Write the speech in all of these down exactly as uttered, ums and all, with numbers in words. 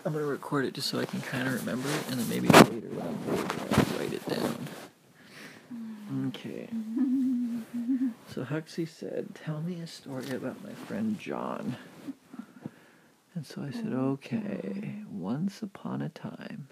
I'm going to record it just so I can kind of remember it, and then maybe later when I'm bored, I'll write it down. Okay. So Huxley said, tell me a story about my friend John. And so I said, okay, once upon a time,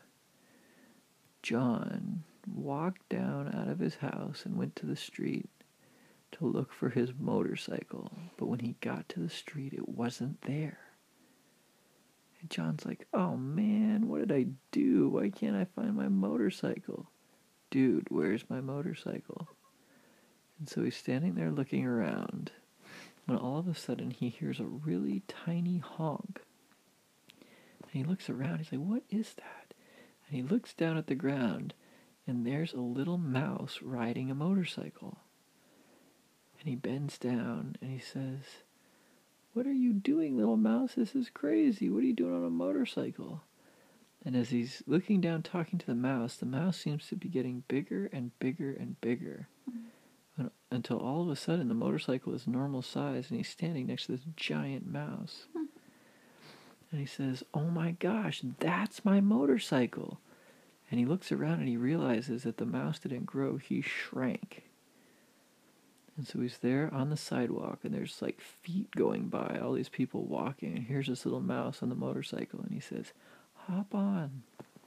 John walked down out of his house and went to the street to look for his motorcycle. But when he got to the street, it wasn't there. And John's like, oh man, what did I do? Why can't I find my motorcycle? Dude, where's my motorcycle? And so he's standing there looking around, when all of a sudden he hears a really tiny honk. And he looks around, he's like, what is that? And he looks down at the ground, and there's a little mouse riding a motorcycle. And he bends down, and he says, what are you doing, little mouse? This is crazy. What are you doing on a motorcycle? And as he's looking down, talking to the mouse, the mouse seems to be getting bigger and bigger and bigger. Mm-hmm. Until all of a sudden, the motorcycle is normal size, and he's standing next to this giant mouse. Mm-hmm. And he says, oh my gosh, that's my motorcycle. And he looks around and he realizes that the mouse didn't grow, he shrank. And so he's there on the sidewalk, and there's like feet going by, all these people walking, and here's this little mouse on the motorcycle, and he says, hop on.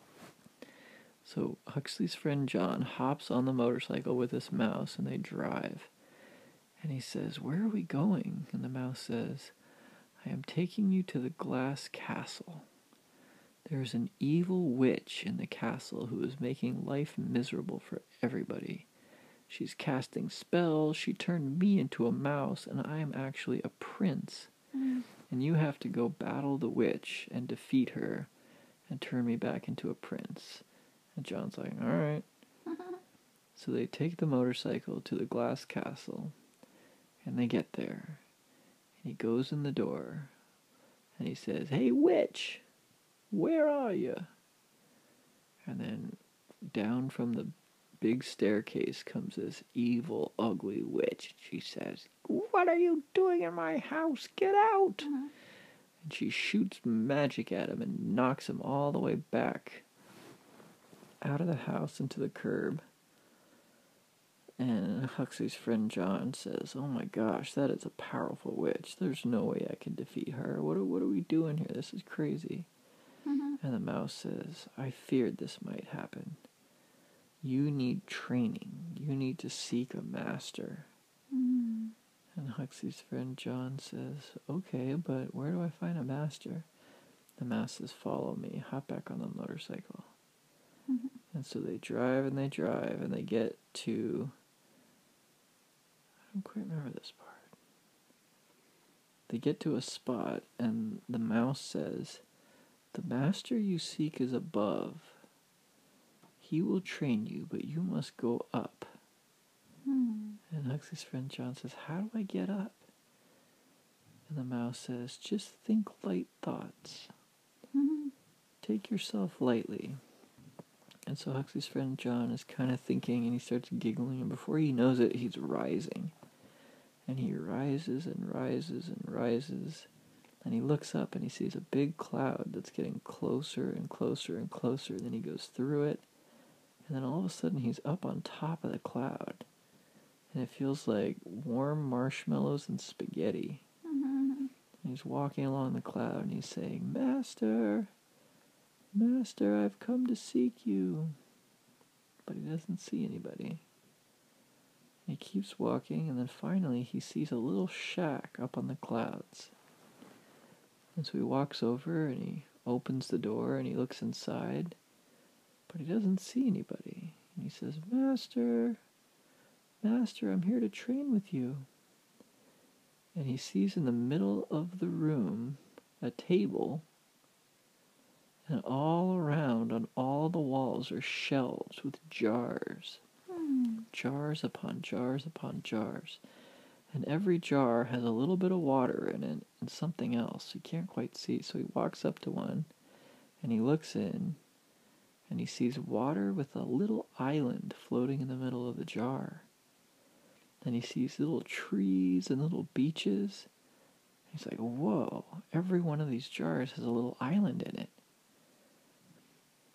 So Huxley's friend John hops on the motorcycle with this mouse, and they drive. And he says, where are we going? And the mouse says, I am taking you to the glass castle. There is an evil witch in the castle who is making life miserable for everybody. She's casting spells. She turned me into a mouse, and I am actually a prince. Mm. And you have to go battle the witch and defeat her and turn me back into a prince. And John's like, all right. So they take the motorcycle to the glass castle, and they get there. And he goes in the door, and he says, hey, witch, where are you? And then down from the big staircase comes this evil, ugly witch. She says, what are you doing in my house? Get out! Mm-hmm. And she shoots magic at him and knocks him all the way back out of the house into the curb. And Huxley's friend John says, oh my gosh, that is a powerful witch. There's no way I can defeat her. What are, what are we doing here? This is crazy. Mm-hmm. And the mouse says, I feared this might happen. You need training. You need to seek a master. Mm. And Huxley's friend John says, okay, but where do I find a master? The mouse says, follow me. Hop back on the motorcycle. Mm-hmm. And so they drive and they drive and they get to... I don't quite remember this part. They get to a spot and the mouse says, the master you seek is above. He will train you, but you must go up. Hmm. And Huxley's friend John says, how do I get up? And the mouse says, just think light thoughts. Mm-hmm. Take yourself lightly. And so Huxley's friend John is kind of thinking, and he starts giggling, and before he knows it, he's rising. And he rises and rises and rises, and he looks up and he sees a big cloud that's getting closer and closer and closer, and then he goes through it. And then all of a sudden he's up on top of the cloud. And it feels like warm marshmallows and spaghetti. Mm-hmm. And he's walking along the cloud and he's saying, Master, Master, I've come to seek you. But he doesn't see anybody. And he keeps walking, and then finally he sees a little shack up on the clouds. And so he walks over and he opens the door and he looks inside. But he doesn't see anybody. And he says, Master, Master, I'm here to train with you. And he sees in the middle of the room a table, and all around on all the walls are shelves with jars. Hmm. Jars upon jars upon jars. And every jar has a little bit of water in it and something else he can't quite see. So he walks up to one, and he looks in, and he sees water with a little island floating in the middle of the jar. And he sees little trees and little beaches. He's like, whoa, every one of these jars has a little island in it.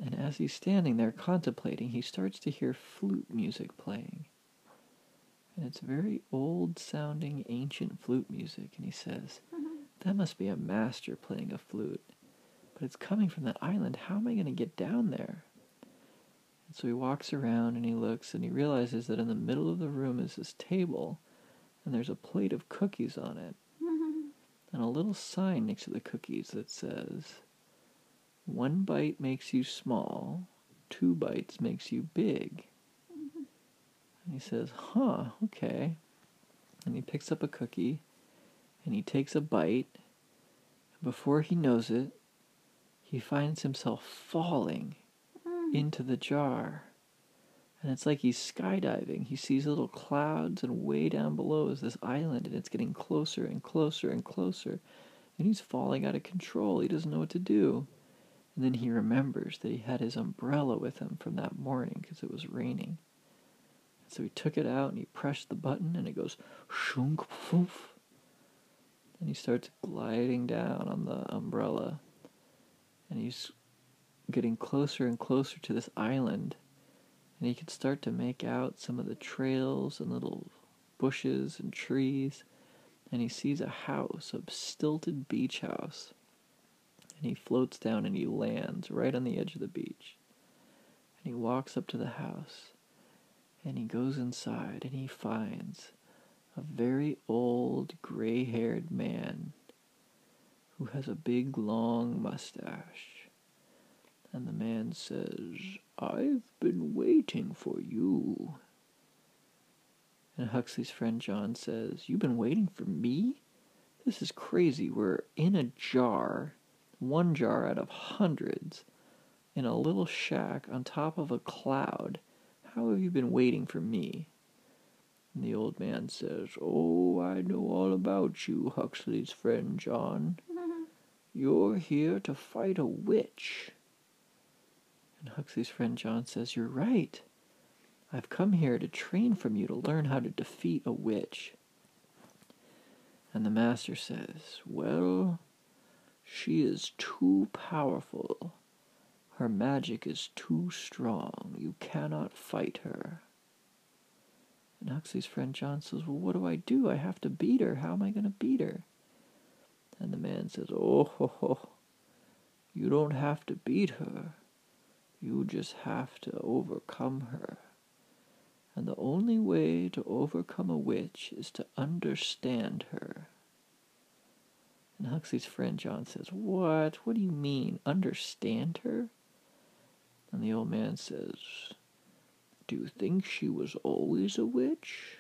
And as he's standing there contemplating, he starts to hear flute music playing. And it's very old-sounding, ancient flute music. And he says, that must be a master playing a flute. But it's coming from that island. How am I going to get down there? And so he walks around and he looks and he realizes that in the middle of the room is this table and there's a plate of cookies on it. And a little sign next to the cookies that says, one bite makes you small, two bites makes you big. And he says, huh, okay. And he picks up a cookie and he takes a bite. And before he knows it, he finds himself falling into the jar. And it's like he's skydiving. He sees little clouds, and way down below is this island, and it's getting closer and closer and closer. And he's falling out of control. He doesn't know what to do. And then he remembers that he had his umbrella with him from that morning because it was raining. So he took it out and he pressed the button and it goes shunk poof. And he starts gliding down on the umbrella. And he's getting closer and closer to this island. And he can start to make out some of the trails and little bushes and trees. And he sees a house, a stilted beach house. And he floats down and he lands right on the edge of the beach. And he walks up to the house. And he goes inside and he finds a very old, gray-haired man who has a big, long mustache. And the man says, I've been waiting for you. And Huxley's friend John says, you've been waiting for me? This is crazy. We're in a jar, one jar out of hundreds, in a little shack on top of a cloud. How have you been waiting for me? And the old man says, oh, I know all about you, Huxley's friend John. You're here to fight a witch. And Huxley's friend John says, you're right. I've come here to train from you to learn how to defeat a witch. And the master says, well, she is too powerful. Her magic is too strong. You cannot fight her. And Huxley's friend John says, well, what do I do? I have to beat her. How am I going to beat her? And the man says, oh, ho, ho. You don't have to beat her. You just have to overcome her. And the only way to overcome a witch is to understand her. And Huxley's friend John says, what? What do you mean, understand her? And the old man says, do you think she was always a witch?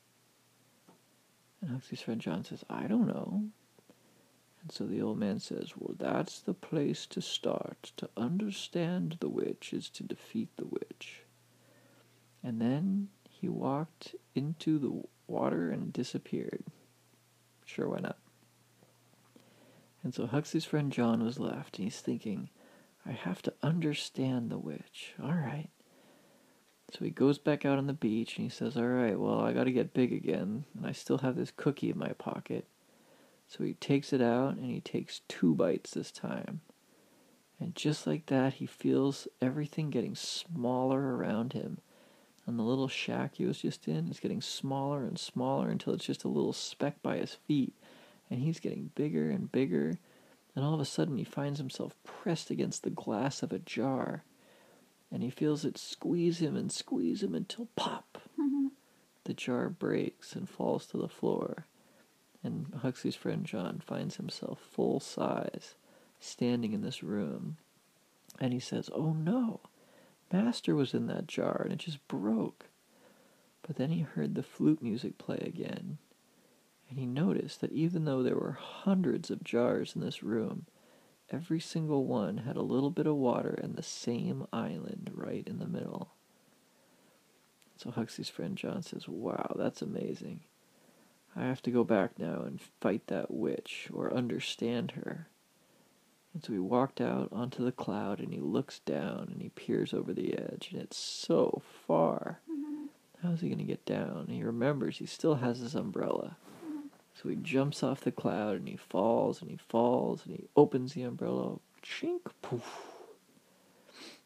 And Huxley's friend John says, I don't know. And so the old man says, well, that's the place to start. To understand the witch is to defeat the witch. And then he walked into the water and disappeared. Sure, why not? And so Huxley's friend John was left, and he's thinking, I have to understand the witch. All right. So he goes back out on the beach, and he says, all right, well, I got to get big again, and I still have this cookie in my pocket. So he takes it out, and he takes two bites this time. And just like that, he feels everything getting smaller around him. And the little shack he was just in is getting smaller and smaller until it's just a little speck by his feet. And he's getting bigger and bigger. And all of a sudden, he finds himself pressed against the glass of a jar. And he feels it squeeze him and squeeze him until pop! Mm-hmm. The jar breaks and falls to the floor. And Huxley's friend John finds himself full size, standing in this room. And he says, oh no, Master was in that jar and it just broke. But then he heard the flute music play again. And he noticed that even though there were hundreds of jars in this room, every single one had a little bit of water and the same island right in the middle. So Huxley's friend John says, wow, that's amazing. I have to go back now and fight that witch, or understand her. And so he walked out onto the cloud, and he looks down, and he peers over the edge, and it's so far. Mm-hmm. How's he going to get down? And he remembers he still has his umbrella. Mm-hmm. So he jumps off the cloud, and he falls, and he falls, and he opens the umbrella, chink, poof.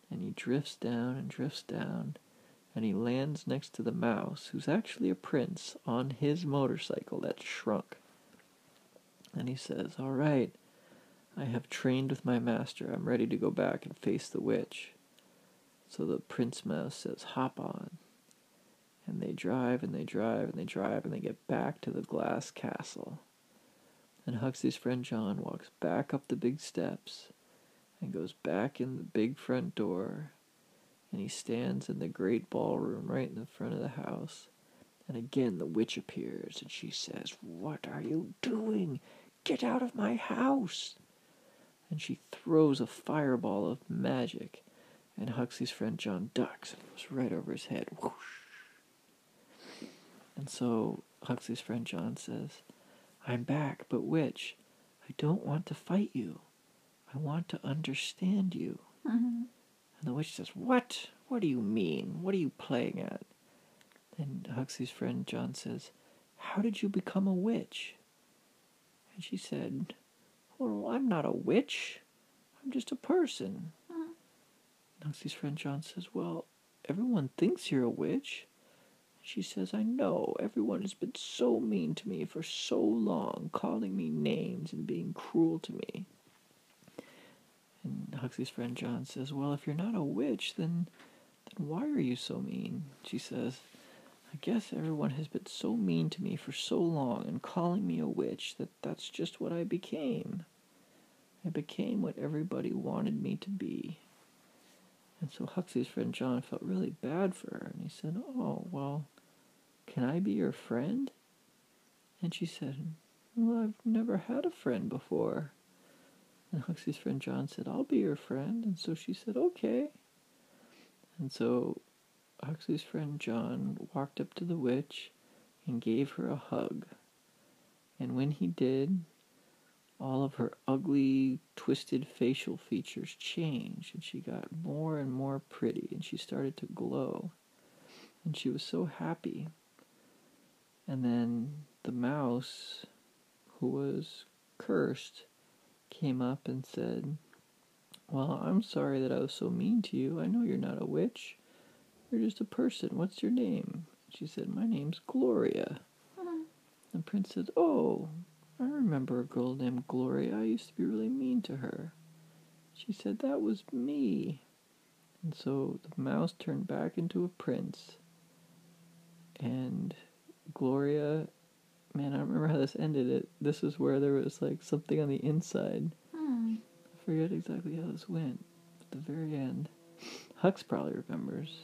And he drifts down and drifts down, and he lands next to the mouse, who's actually a prince, on his motorcycle that's shrunk. And he says, "All right, I have trained with my master. I'm ready to go back and face the witch." So the Prince Mouse says, "Hop on." And they drive and they drive and they drive and they get back to the glass castle. And Huxley's friend John walks back up the big steps and goes back in the big front door. And he stands in the great ballroom right in the front of the house. And again the witch appears and she says, "What are you doing? Get out of my house!" And she throws a fireball of magic. And Huxley's friend John ducks and goes right over his head. Whoosh. And so Huxley's friend John says, "I'm back, but witch, I don't want to fight you. I want to understand you." Mm-hmm. And the witch says, "What? What do you mean? What are you playing at?" And Huxley's friend John says, "How did you become a witch?" And she said, "Well, I'm not a witch. I'm just a person." Mm-hmm. And Huxley's friend John says, "Well, everyone thinks you're a witch." She says, "I know, everyone has been so mean to me for so long, calling me names and being cruel to me." And Huxley's friend John says, "Well, if you're not a witch, then, then why are you so mean?" She says, "I guess everyone has been so mean to me for so long and calling me a witch that that's just what I became. I became what everybody wanted me to be." And so Huxley's friend John felt really bad for her, and he said, "Oh, well, can I be your friend?" And she said, "Well, I've never had a friend before." And Huxley's friend John said, "I'll be your friend." And so she said, "Okay." And so Huxley's friend John walked up to the witch and gave her a hug. And when he did, all of her ugly, twisted facial features changed, and she got more and more pretty, and she started to glow. And she was so happy. And then the mouse, who was cursed, came up and said, "Well, I'm sorry that I was so mean to you. I know you're not a witch. You're just a person. What's your name?" She said, "My name's Gloria." Mm-hmm. The prince said, "Oh, I remember a girl named Gloria. I used to be really mean to her." She said, "That was me." And so the mouse turned back into a prince. And Gloria, man, I don't remember how this ended. It This is where there was like something on the inside. Mm. I forget exactly how this went. At the very end, Hux probably remembers,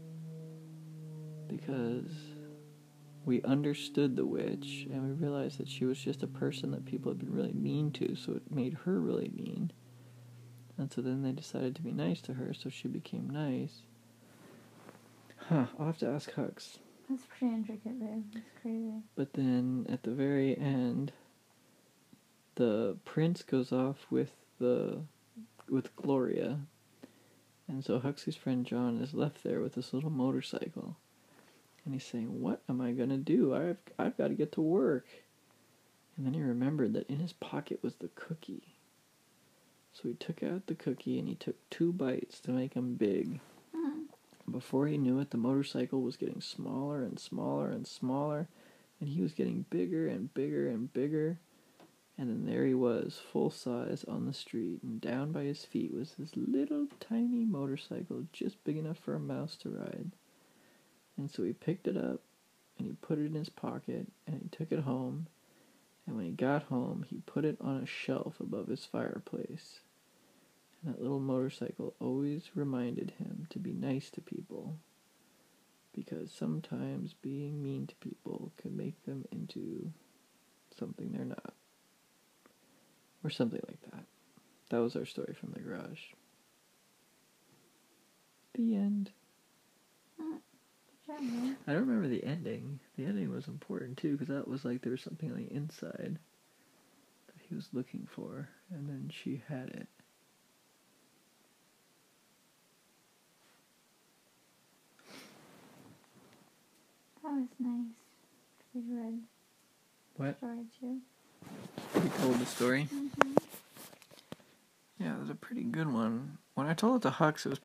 because we understood the witch and we realized that she was just a person that people had been really mean to, so it made her really mean. And so then they decided to be nice to her, so she became nice. Huh, I'll have to ask Hux. That's pretty intricate, babe. That's crazy. But then at the very end, the prince goes off with the with Gloria, and so Huxley's friend John is left there with this little motorcycle, and he's saying, "What am I gonna do? I've I've got to get to work." And then he remembered that in his pocket was the cookie, so he took out the cookie and he took two bites to make him big. Mm-hmm. Before he knew it, the motorcycle was getting smaller and smaller and smaller, and he was getting bigger and bigger and bigger. And then there he was, full size, on the street, and down by his feet was this little tiny motorcycle, just big enough for a mouse to ride. And so he picked it up, and he put it in his pocket, and he took it home, and when he got home, he put it on a shelf above his fireplace. And that little motorcycle always reminded him to be nice to people, because sometimes being mean to people can make them into something they're not. Or something like that. That was our story from the garage. The end. Mm. Good job, babe. I don't remember the ending. The ending was important too, because that was like there was something on the inside that he was looking for, and then she had it. That was nice. We read What? story too. You told the story? Mm-hmm. Yeah, it was a pretty good one. When I told it to Hux, it was